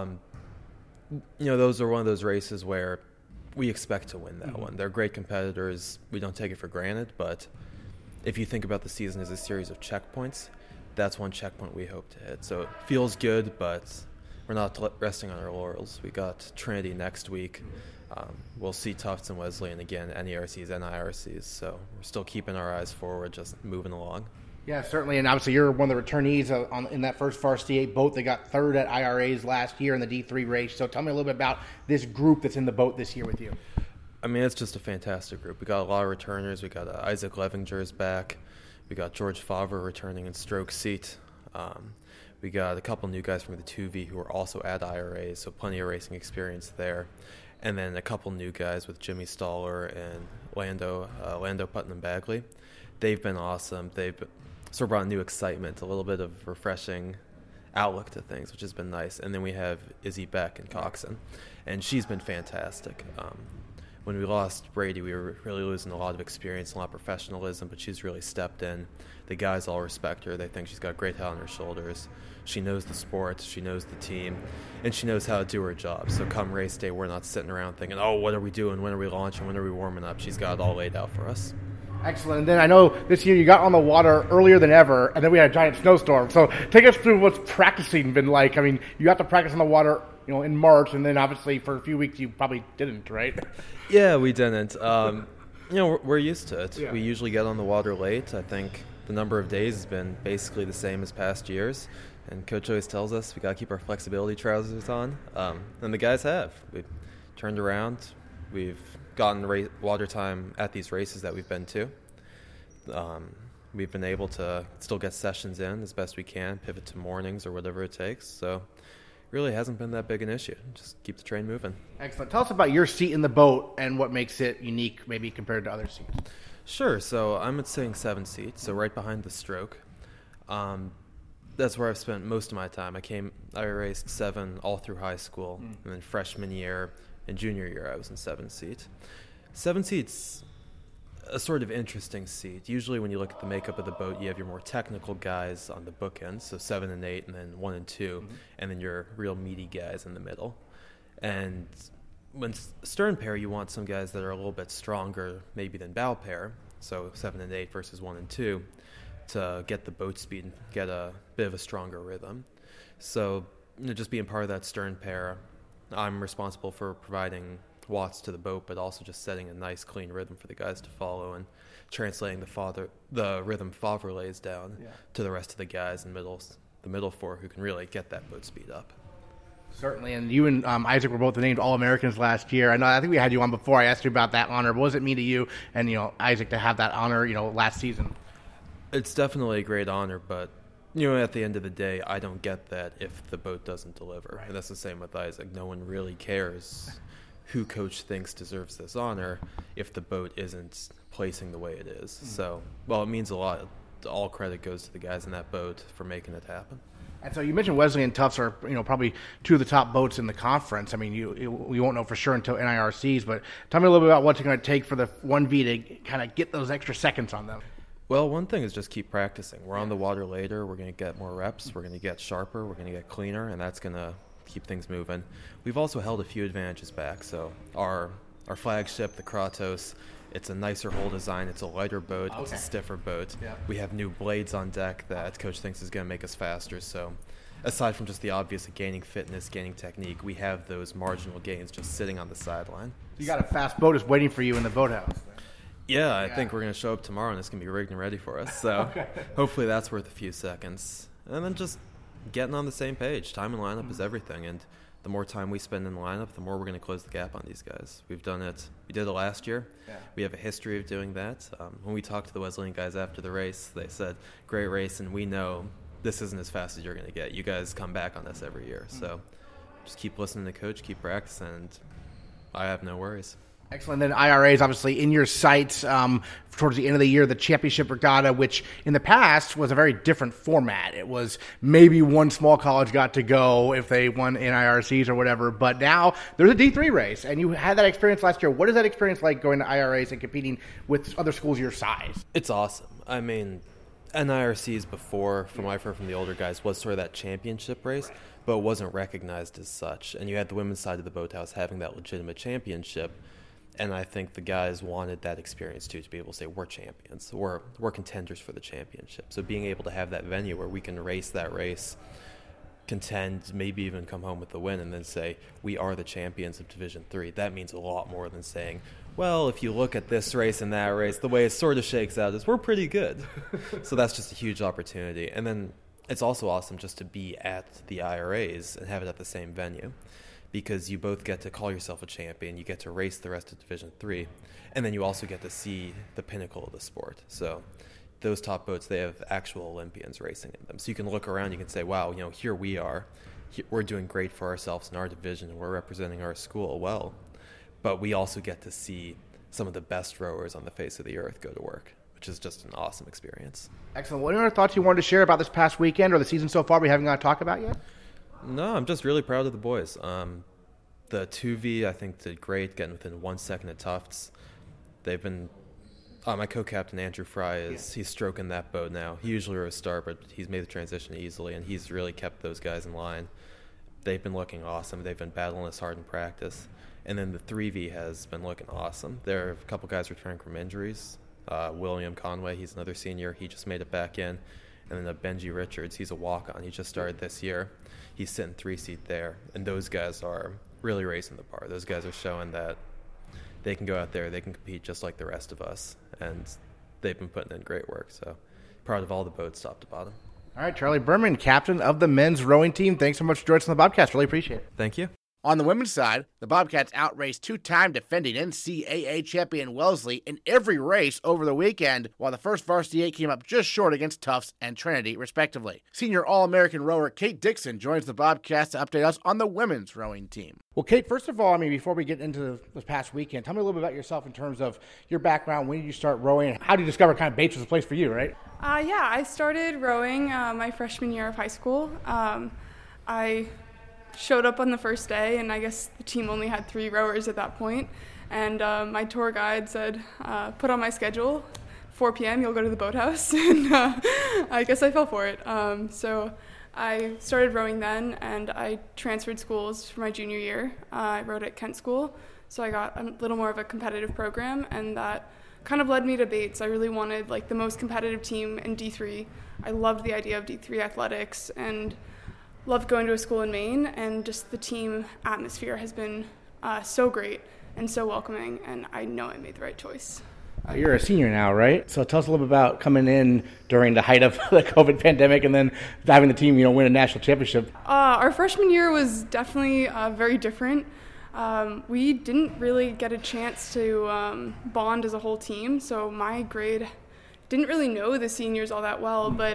Those are one of those races where we expect to win that one. They're great competitors. We don't take it for granted, but if you think about the season as a series of checkpoints, that's one checkpoint we hope to hit. So it feels good, but we're not resting on our laurels. We got Trinity next week. We'll see Tufts and Wesleyan again, NERCs and IRCs. So we're still keeping our eyes forward, just moving along. Yeah, certainly. And obviously you're one of the returnees in that first Varsity 8 boat. They got third at IRAs last year in the D3 race. So tell me a little bit about this group that's in the boat this year with you. I mean, it's just a fantastic group. We got a lot of returners. We got Isaac Levinger's back. We got George Favre returning in stroke seat. We got a couple new guys from the 2V who are also at IRAs, so plenty of racing experience there. And then a couple new guys with Jimmy Staller and Lando Putnam-Bagley. They've been awesome. They've sort of brought new excitement, a little bit of refreshing outlook to things, which has been nice. And then we have Izzy Beck and Coxon, and she's been fantastic. When we lost Brady, we were really losing a lot of experience, a lot of professionalism, but she's really stepped in. The guys all respect her. They think she's got a great head on her shoulders. She knows the sport, she knows the team, and she knows how to do her job. So come race day, we're not sitting around thinking, oh, what are we doing? When are we launching? When are we warming up? She's got it all laid out for us. Excellent. And then I know this year you got on the water earlier than ever, and then we had a giant snowstorm. So take us through what's practicing been like. I mean, you got to practice on the water, in March, and then obviously for a few weeks you probably didn't, right? Yeah, we didn't. We're used to it. Yeah. We usually get on the water late. I think the number of days has been basically the same as past years. And Coach always tells us we got to keep our flexibility trousers on. And the guys have. We've turned around. We've gotten water time at these races that we've been to. We've been able to still get sessions in as best we can, pivot to mornings or whatever it takes. So really hasn't been that big an issue. Just keep the train moving. Excellent. Tell us about your seat in the boat and what makes it unique maybe compared to other seats. Sure. So I'm at sitting 7 seats, so right behind the stroke. That's where I've spent most of my time. I raced 7 all through high school, and then freshman year and junior year I was in 7 seat. 7 seats, a sort of interesting seat. Usually when you look at the makeup of the boat, you have your more technical guys on the bookends, so 7 and 8, and then 1 and 2, and then your real meaty guys in the middle. And when stern pair, you want some guys that are a little bit stronger maybe than bow pair, so 7 and 8 versus 1 and 2, to get the boat speed and get a bit of a stronger rhythm. So just being part of that stern pair, I'm responsible for providing watts to the boat, but also just setting a nice clean rhythm for the guys to follow and translating the rhythm Favre lays down to the rest of the guys in the middle four who can really get that boat speed up. Certainly, and you and Isaac were both named All-Americans last year. I think we had you on before. I asked you about that honor. What does it mean to you and Isaac to have that honor last season? It's definitely a great honor, but at the end of the day, I don't get that if the boat doesn't deliver. Right. And that's the same with Isaac. No one really cares who coach thinks deserves this honor if the boat isn't placing the way it is. So, it means a lot. All credit goes to the guys in that boat for making it happen. And so you mentioned Wesleyan and Tufts are, probably two of the top boats in the conference. I mean, we won't know for sure until NIRCs, but tell me a little bit about what's it going to take for the 1V to kind of get those extra seconds on them. Well, one thing is just keep practicing. We're on the water later. We're going to get more reps. We're going to get sharper. We're going to get cleaner, and that's going to keep things moving. We've also held a few advantages back. So our flagship, the Kratos, it's a nicer hull design. It's a lighter boat. Okay. It's a stiffer boat. Yeah. We have new blades on deck that Coach thinks is going to make us faster. So aside from just the obvious gaining fitness, gaining technique, we have those marginal gains just sitting on the sideline. You got a fast boat is waiting for you in the boathouse. Yeah, I think we're going to show up tomorrow, and it's going to be rigged and ready for us. So hopefully that's worth a few seconds. And then just getting on the same page. Time in lineup is everything, and the more time we spend in the lineup, the more we're going to close the gap on these guys. We've done it. We did it last year. Yeah. We have a history of doing that. When we talked to the Wesleyan guys after the race, they said, great race, and we know this isn't as fast as you're going to get. You guys come back on us every year. So just keep listening to Coach, keep practicing, and I have no worries. Excellent. Then IRA is obviously in your sights towards the end of the year, the Championship Regatta, which in the past was a very different format. It was maybe one small college got to go if they won NIRCs or whatever, but now there's a D3 race, and you had that experience last year. What is that experience like going to IRAs and competing with other schools your size? It's awesome. I mean, NIRCs before, from what I've heard from the older guys, was sort of that championship race, but it wasn't recognized as such. And you had the women's side of the boathouse having that legitimate championship. And I think the guys wanted that experience, too, to be able to say, we're champions. We're contenders for the championship. So being able to have that venue where we can race that race, contend, maybe even come home with the win, and then say, we are the champions of Division III, that means a lot more than saying, well, if you look at this race and that race, the way it sort of shakes out is we're pretty good. So that's just a huge opportunity. And then it's also awesome just to be at the IRAs and have it at the same venue, because you both get to call yourself a champion, you get to race the rest of Division III, and then you also get to see the pinnacle of the sport. So those top boats, they have actual Olympians racing in them. So you can look around, you can say, wow, here we are. We're doing great for ourselves in our division, and we're representing our school well. But we also get to see some of the best rowers on the face of the earth go to work, which is just an awesome experience. Excellent. What other thoughts you wanted to share about this past weekend or the season so far we haven't got to talk about yet? No, I'm just really proud of the boys. The 2V, I think, did great, getting within 1 second of Tufts. They've been my co-captain, Andrew Fry, he's stroking that boat now. He usually rows start, but he's made the transition easily, and he's really kept those guys in line. They've been looking awesome. They've been battling us hard in practice. And then the 3V has been looking awesome. There are a couple guys returning from injuries. William Conway, he's another senior. He just made it back in. And then Benji Richards, he's a walk-on. He just started this year. He's sitting 3-seat there. And those guys are really racing the bar. Those guys are showing that they can go out there, they can compete just like the rest of us. And they've been putting in great work. So proud of all the boats top to bottom. All right, Charlie Berman, captain of the men's rowing team. Thanks so much for joining us on the Bobcats. Really appreciate it. Thank you. On the women's side, the Bobcats outraced two-time defending NCAA champion Wellesley in every race over the weekend, while the first varsity 8 came up just short against Tufts and Trinity, respectively. Senior All-American rower Kate Dixon joins the Bobcats to update us on the women's rowing team. Well, Kate, first of all, before we get into this past weekend, tell me a little bit about yourself in terms of your background. When did you start rowing? How did you discover kind of Bates was a place for you, right? I started rowing my freshman year of high school. I showed up on the first day, and I guess the team only had 3 rowers at that point. And my tour guide said, put on my schedule, 4 p.m., you'll go to the boathouse. And I guess I fell for it. So I started rowing then, and I transferred schools for my junior year. I rowed at Kent School, so I got a little more of a competitive program, and that kind of led me to Bates. I really wanted like the most competitive team in D3. I loved the idea of D3 athletics and loved going to a school in Maine, and just the team atmosphere has been so great and so welcoming, and I know I made the right choice. You're a senior now, right? So tell us a little bit about coming in during the height of the COVID pandemic and then having the team, win a national championship. Our freshman year was definitely very different. We didn't really get a chance to bond as a whole team, so my grade didn't really know the seniors all that well, but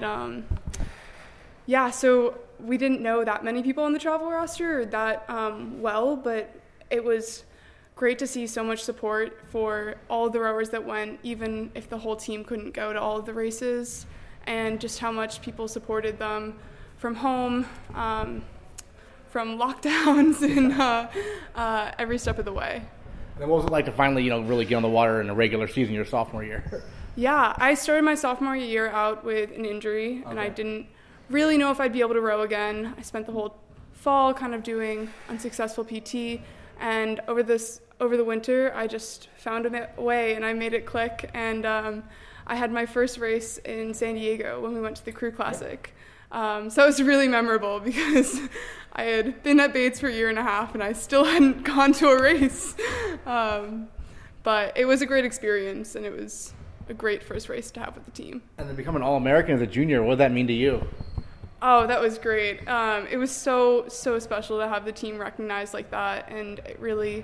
so we didn't know that many people on the travel roster that well, but it was great to see so much support for all the rowers that went, even if the whole team couldn't go to all of the races, and just how much people supported them from home, from lockdowns, and every step of the way. And what was it like to finally, really get on the water in a regular season your sophomore year? Yeah, I started my sophomore year out with an injury, and I didn't really know if I'd be able to row again. I spent the whole fall kind of doing unsuccessful PT, and over the winter, I just found a way, and I made it click, and I had my first race in San Diego when we went to the Crew Classic. So it was really memorable because I had been at Bates for a year and a half, and I still hadn't gone to a race. But it was a great experience, and it was a great first race to have with the team. And then becoming All-American as a junior, what did that mean to you? Oh, that was great. It was so special to have the team recognized like that, and it really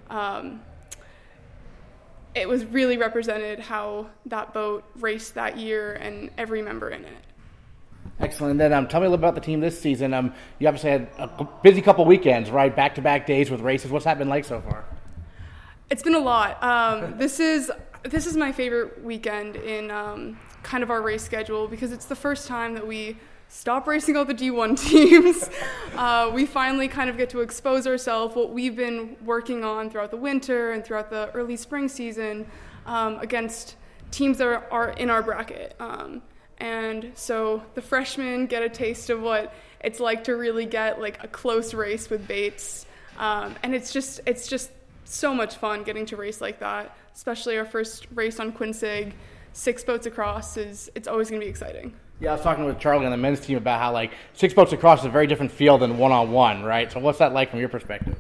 represented how that boat raced that year and every member in it. Excellent. And then tell me a little about the team this season. You obviously had a busy couple weekends, right? Back-to-back days with races. What's that been like so far? It's been a lot. This is my favorite weekend in kind of our race schedule because it's the first time that we stop racing all the D1 teams. We finally kind of get to expose ourselves, what we've been working on throughout the winter and throughout the early spring season against teams that are in our bracket. And so the freshmen get a taste of what it's like to really get like a close race with Bates. And it's just so much fun getting to race like that, especially our first race on Quinsig, 6 boats across it's always going to be exciting. Yeah, I was talking with Charlie on the men's team about how 6 boats across is a very different feel than one-on-one, right? So what's that like from your perspective?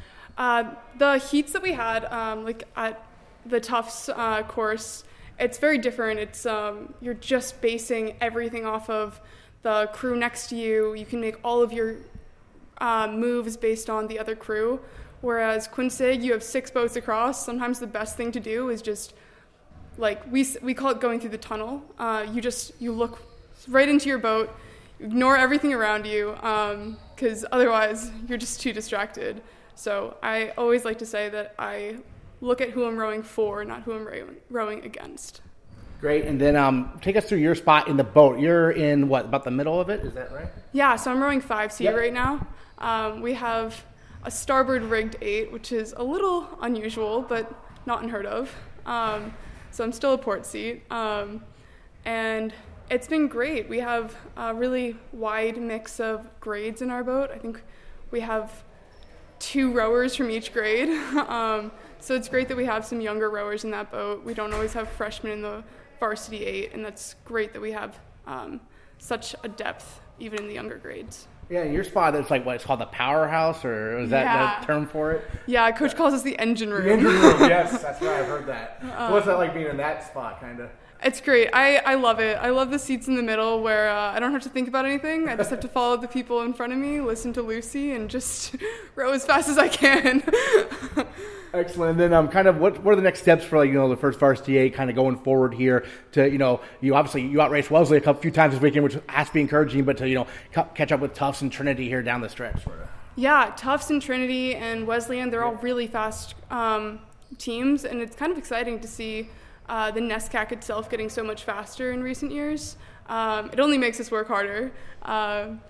The heats that we had at the Tufts course, it's very different. It's you're just basing everything off of the crew next to you. You can make all of your moves based on the other crew. Whereas Quinsig, you have 6 boats across. Sometimes the best thing to do is just we call it going through the tunnel. You look right into your boat, ignore everything around you, because otherwise you're just too distracted. So I always like to say that I look at who I'm rowing for, not who I'm rowing against. Great. And then take us through your spot in the boat. You're in, about the middle of it? Is that right? Yeah, so I'm rowing 5C right now. We have a starboard rigged 8, which is a little unusual, but not unheard of. So I'm still a port seat. And it's been great. We have a really wide mix of grades in our boat. I think we have 2 rowers from each grade. So it's great that we have some younger rowers in that boat. We don't always have freshmen in the varsity 8, and that's great that we have such a depth even in the younger grades. Yeah, your spot is it's called the powerhouse, or is that the term for it? Yeah, Coach calls us the engine room. The engine room, yes, that's right, I've heard that. So what's that like being in that spot, kind of? It's great. I love it. I love the seats in the middle where I don't have to think about anything. I just have to follow the people in front of me, listen to Lucy, and just row as fast as I can. Excellent. And then kind of what are the next steps for the first varsity 8 kind of going forward here to, you outraced Wellesley a few times this weekend, which has to be encouraging, but to, catch up with Tufts and Trinity here down the stretch. Sort of. Yeah, Tufts and Trinity and Wesleyan, they're all really fast teams, and it's kind of exciting to see the NESCAC itself getting so much faster in recent years. It only makes us work harder.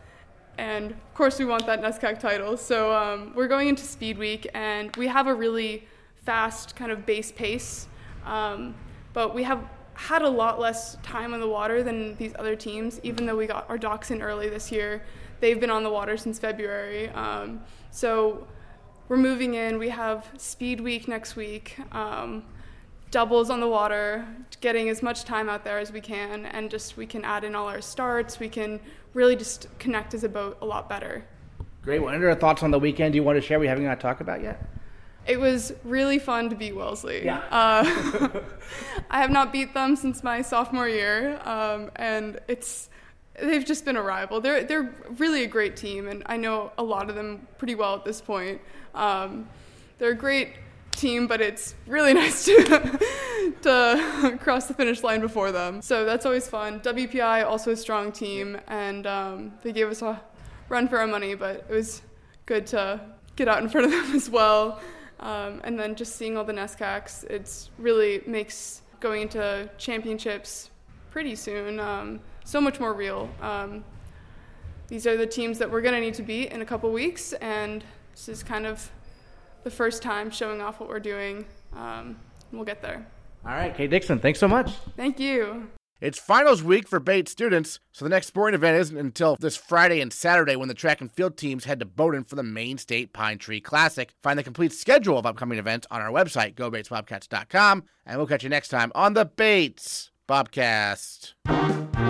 And of course we want that NESCAC title. So we're going into Speed Week, and we have a really fast kind of base pace. But we have had a lot less time on the water than these other teams, even though we got our docks in early this year. They've been on the water since February. So we're moving in. We have Speed Week next week, doubles on the water, getting as much time out there as we can, and just we can add in all our starts. We can really just connect as a boat a lot better. Great. Well, any other thoughts on the weekend you want to share we haven't got to talk about yet? It was really fun to beat Wellesley. Yeah. I have not beat them since my sophomore year, and they've just been a rival. They're really a great team, and I know a lot of them pretty well at this point. They're a great team, but it's really nice to cross the finish line before them. So that's always fun. WPI, also a strong team, and they gave us a run for our money, but it was good to get out in front of them as well. And then just seeing all the NESCACs, it's really makes going into championships pretty soon so much more real. These are the teams that we're going to need to beat in a couple weeks, and this is kind of the first time showing off what we're doing. We'll get there. All right, Kate Dixon, thanks so much. Thank you. It's finals week for Bates students, so the next sporting event isn't until this Friday and Saturday when the track and field teams head to Bowdoin for the Maine State Pine Tree Classic. Find the complete schedule of upcoming events on our website, gobatesbobcats.com, and we'll catch you next time on the Bates Bobcast.